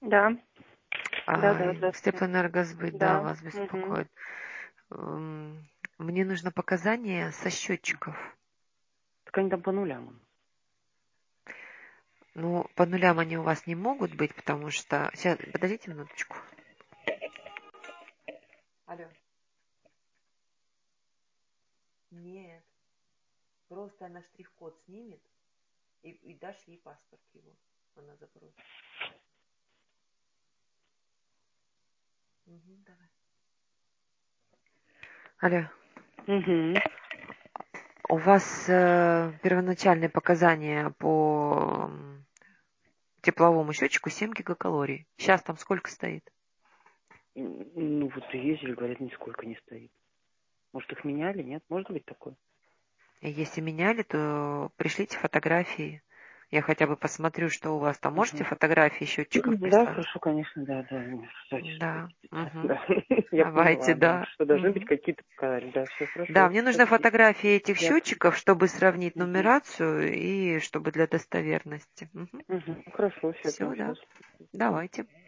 Да, да, здравствуйте. Степэнергосбыт, да, Да, вас мгм. беспокоит. Мне нужно показания со счетчиков. Так они там по нулям. Ну, по нулям они у вас не могут быть, потому что... Сейчас, подождите минуточку. Алло. Нет, просто она штрих-код снимет и дашь ей паспорт его. Она запросит. Угу, давай. Алло. Угу. У вас первоначальные показания по тепловому счетчику 7 гигакалорий. Сейчас там сколько стоит? Ну вот и ездили, говорят, нисколько не стоит. Может, их меняли, нет? Может быть такое? Если меняли, то пришлите фотографии. Я хотя бы посмотрю, что у вас там. Можете Угу. фотографии счетчиков Да, прислать? хорошо, конечно, да, да. Да. Угу. Да, я Давайте, поняла, да, да. что должны быть Мгм. какие-то показания. Да, все Да, хорошо, мне нужны спасибо. фотографии этих Я счетчиков, чтобы сравнить Угу. нумерацию и чтобы для достоверности. Угу. Хорошо, все, Все, прям да. сейчас. Давайте.